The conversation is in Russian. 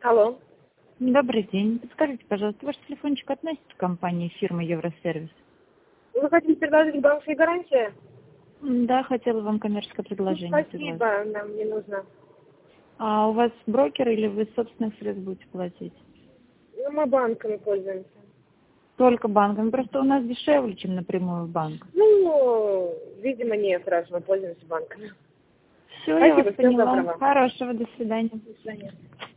Алло. Добрый день. Подскажите, пожалуйста, ваш телефончик относится к компании фирмы Евросервис? Вы хотите предложить банковские гарантии? Да, хотела вам коммерческое предложение предложить. Спасибо, нам не нужно. А у вас брокер или вы с собственных средств будете платить? Ну, мы банками пользуемся. Только банком. Просто у нас дешевле, чем напрямую в банк. Ну, видимо, нет, раз мы пользуемся банками. Все, я вас Спасибо, всего поняла. доброго. Хорошего, до свидания. До свидания.